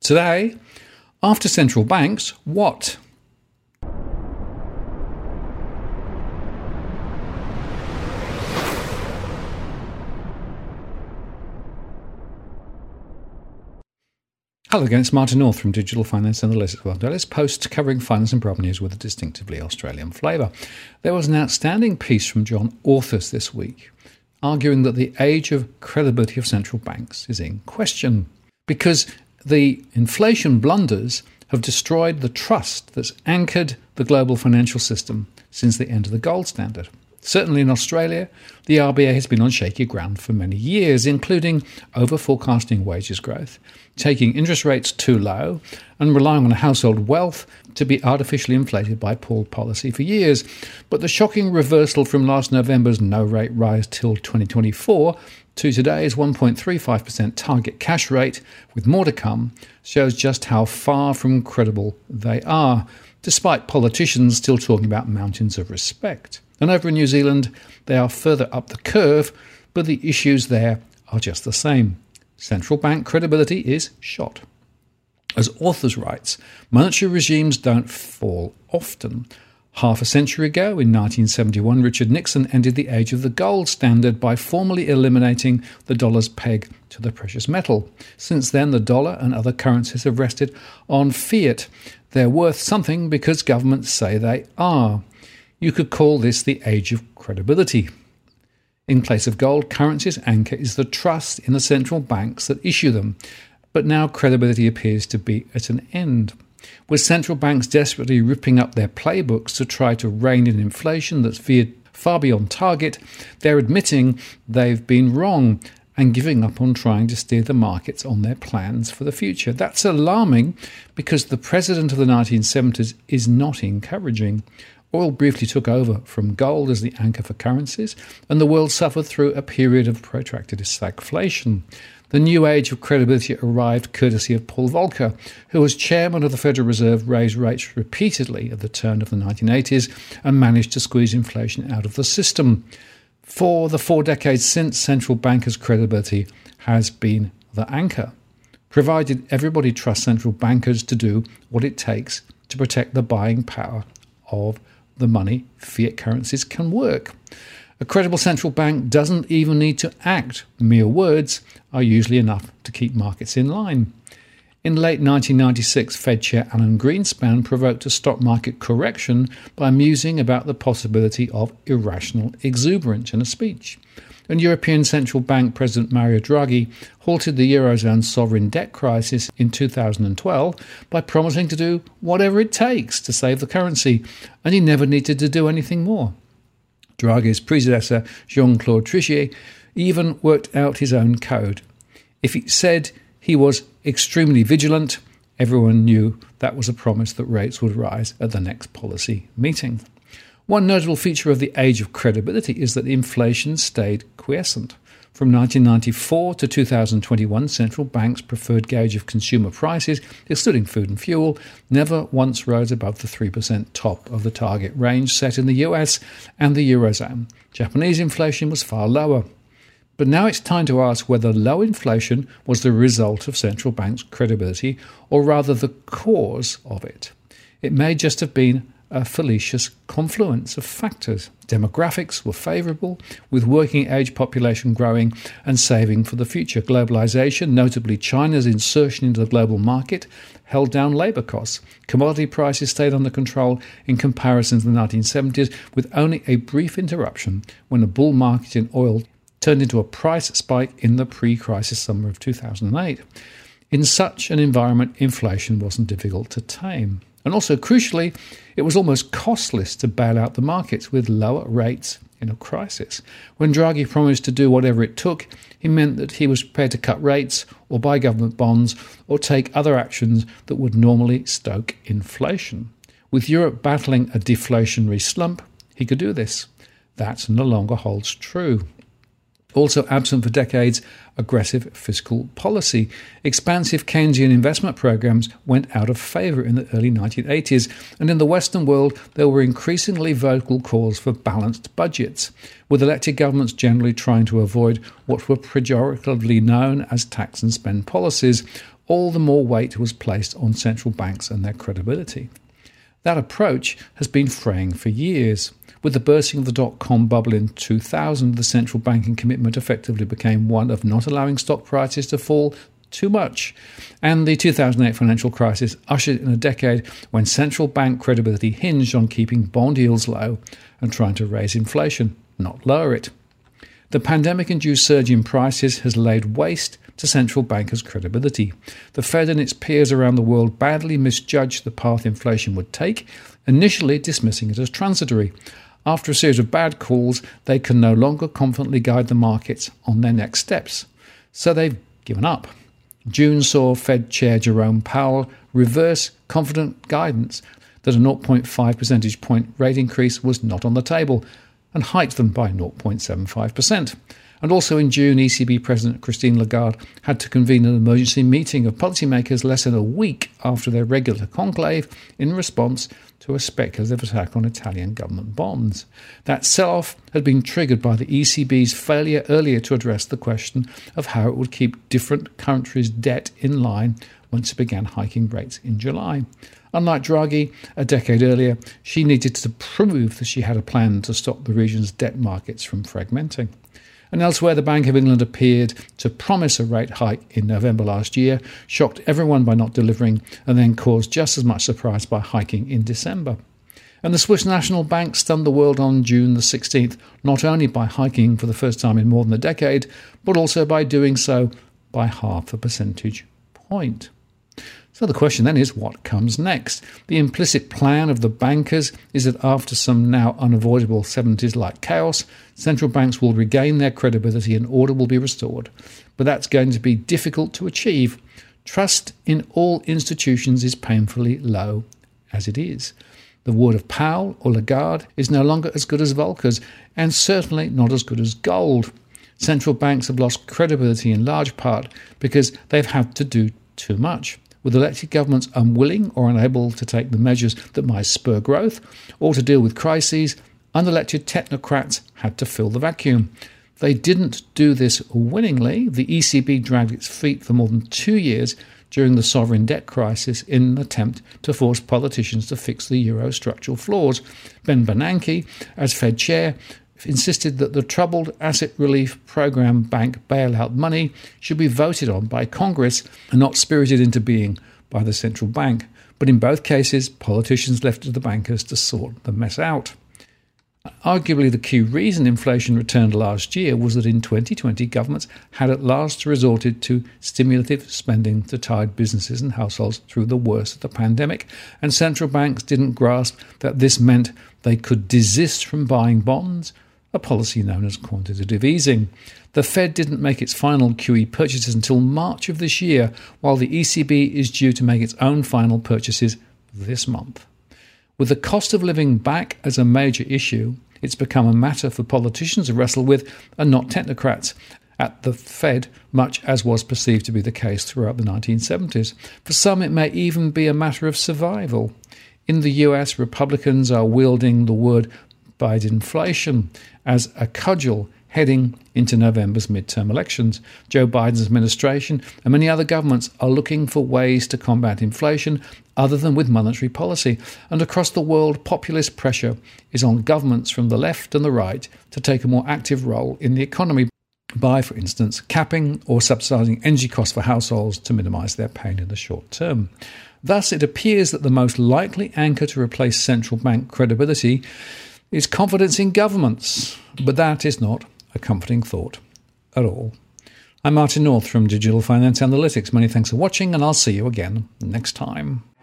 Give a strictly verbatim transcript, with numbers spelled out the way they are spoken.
Today, after central banks, what? Hello again, it's Martin North from Digital Finance Analytics. Well, this post covering finance and property news with a distinctively Australian flavour. There was an outstanding piece from John Authus this week, arguing that the age of credibility of central banks is in question, because the inflation blunders have destroyed the trust that's anchored the global financial system since the end of the gold standard. Certainly in Australia, the R B A has been on shaky ground for many years, including over-forecasting wages growth, taking interest rates too low, and relying on household wealth to be artificially inflated by poor policy for years. But the shocking reversal from last November's no-rate rise till twenty twenty-four to today's one point three five percent target cash rate, with more to come, shows just how far from credible they are, despite politicians still talking about mountains of respect. And over in New Zealand, they are further up the curve, but the issues there are just the same. Central bank credibility is shot. As Authus writes, monetary regimes don't fall often. Half a century ago, in nineteen seventy-one, Richard Nixon ended the age of the gold standard by formally eliminating the dollar's peg to the precious metal. Since then, the dollar and other currencies have rested on fiat. They're worth something because governments say they are. You could call this the age of credibility. In place of gold, currency's anchor is the trust in the central banks that issue them. But now credibility appears to be at an end. With central banks desperately ripping up their playbooks to try to rein in inflation that's veered far beyond target, they're admitting they've been wrong and giving up on trying to steer the markets on their plans for the future. That's alarming because the president of the nineteen seventies is not encouraging. Oil briefly took over from gold as the anchor for currencies, and the world suffered through a period of protracted stagflation. The new age of credibility arrived courtesy of Paul Volcker, who as chairman of the Federal Reserve raised rates repeatedly at the turn of the nineteen eighties and managed to squeeze inflation out of the system. For the four decades since, central bankers' credibility has been the anchor, provided everybody trusts central bankers to do what it takes to protect the buying power of the money fiat currencies can work. A credible central bank doesn't even need to act. Mere words are usually enough to keep markets in line. In late nineteen ninety-six, Fed Chair Alan Greenspan provoked a stock market correction by musing about the possibility of irrational exuberance in a speech. And European Central Bank President Mario Draghi halted the Eurozone's sovereign debt crisis in two thousand twelve by promising to do whatever it takes to save the currency, and he never needed to do anything more. Draghi's predecessor, Jean-Claude Trichet, even worked out his own code. If he said he was extremely vigilant, everyone knew that was a promise that rates would rise at the next policy meeting. One notable feature of the age of credibility is that inflation stayed quiescent. From nineteen ninety-four to two thousand twenty-one, central banks' preferred gauge of consumer prices, excluding food and fuel, never once rose above the three percent top of the target range set in the U S and the Eurozone. Japanese inflation was far lower. But now it's time to ask whether low inflation was the result of central banks' credibility, or rather the cause of it. It may just have been a fallacious confluence of factors. Demographics were favourable, with working-age population growing and saving for the future. Globalisation, notably China's insertion into the global market, held down labour costs. Commodity prices stayed under control in comparison to the nineteen seventies, with only a brief interruption when a bull market in oil turned into a price spike in the pre-crisis summer of two thousand eight. In such an environment, inflation wasn't difficult to tame. And also, crucially, it was almost costless to bail out the markets with lower rates in a crisis. When Draghi promised to do whatever it took, he meant that he was prepared to cut rates or buy government bonds or take other actions that would normally stoke inflation. With Europe battling a deflationary slump, he could do this. That no longer holds true. Also absent for decades, aggressive fiscal policy. Expansive Keynesian investment programs went out of favour in the early nineteen eighties, and in the Western world there were increasingly vocal calls for balanced budgets, with elected governments generally trying to avoid what were pejoratively known as tax and spend policies, all the more weight was placed on central banks and their credibility. That approach has been fraying for years. With the bursting of the dot-com bubble in two thousand, the central banking commitment effectively became one of not allowing stock prices to fall too much. And the two thousand eight financial crisis ushered in a decade when central bank credibility hinged on keeping bond yields low and trying to raise inflation, not lower it. The pandemic-induced surge in prices has laid waste to central bankers' credibility. The Fed and its peers around the world badly misjudged the path inflation would take, initially dismissing it as transitory. After a series of bad calls, they can no longer confidently guide the markets on their next steps. So they've given up. June saw Fed Chair Jerome Powell reverse confident guidance that a zero point five percentage point rate increase was not on the table and hiked them by zero point seven five percent. And also in June, E C B President Christine Lagarde had to convene an emergency meeting of policymakers less than a week after their regular conclave in response to a speculative attack on Italian government bonds. That sell-off had been triggered by the E C B's failure earlier to address the question of how it would keep different countries' debt in line once it began hiking rates in July. Unlike Draghi, a decade earlier, she needed to prove that she had a plan to stop the region's debt markets from fragmenting. And elsewhere, the Bank of England appeared to promise a rate hike in November last year, shocked everyone by not delivering, and then caused just as much surprise by hiking in December. And the Swiss National Bank stunned the world on June the sixteenth, not only by hiking for the first time in more than a decade, but also by doing so by half a percentage point. So the question then is, what comes next? The implicit plan of the bankers is that after some now unavoidable seventies-like chaos, central banks will regain their credibility and order will be restored. But that's going to be difficult to achieve. Trust in all institutions is painfully low, as it is. The word of Powell or Lagarde is no longer as good as Volcker's, and certainly not as good as gold. Central banks have lost credibility in large part because they've had to do too much, with elected governments unwilling or unable to take the measures that might spur growth or to deal with crises. Unelected technocrats had to fill the vacuum. They didn't do this willingly. The E C B dragged its feet for more than two years during the sovereign debt crisis in an attempt to force politicians to fix the euro structural flaws. Ben Bernanke, as Fed chair, insisted that the Troubled Asset Relief Program bank bailout money should be voted on by Congress and not spirited into being by the central bank. But in both cases, politicians left it to the bankers to sort the mess out. Arguably, the key reason inflation returned last year was that in twenty twenty, governments had at last resorted to stimulative spending to tide businesses and households through the worst of the pandemic, and central banks didn't grasp that this meant they could desist from buying bonds, a policy known as quantitative easing. The Fed didn't make its final Q E purchases until March of this year, while the E C B is due to make its own final purchases this month. With the cost of living back as a major issue, it's become a matter for politicians to wrestle with and not technocrats at the Fed, much as was perceived to be the case throughout the nineteen seventies. For some, it may even be a matter of survival. In the U S, Republicans are wielding the word Bidenflation as a cudgel heading into November's midterm elections. Joe Biden's administration and many other governments are looking for ways to combat inflation other than with monetary policy. And across the world, populist pressure is on governments from the left and the right to take a more active role in the economy by, for instance, capping or subsidising energy costs for households to minimise their pain in the short term. Thus, it appears that the most likely anchor to replace central bank credibility is confidence in governments, but that is not a comforting thought at all. I'm Martin North from Digital Finance Analytics. Many thanks for watching, and I'll see you again next time.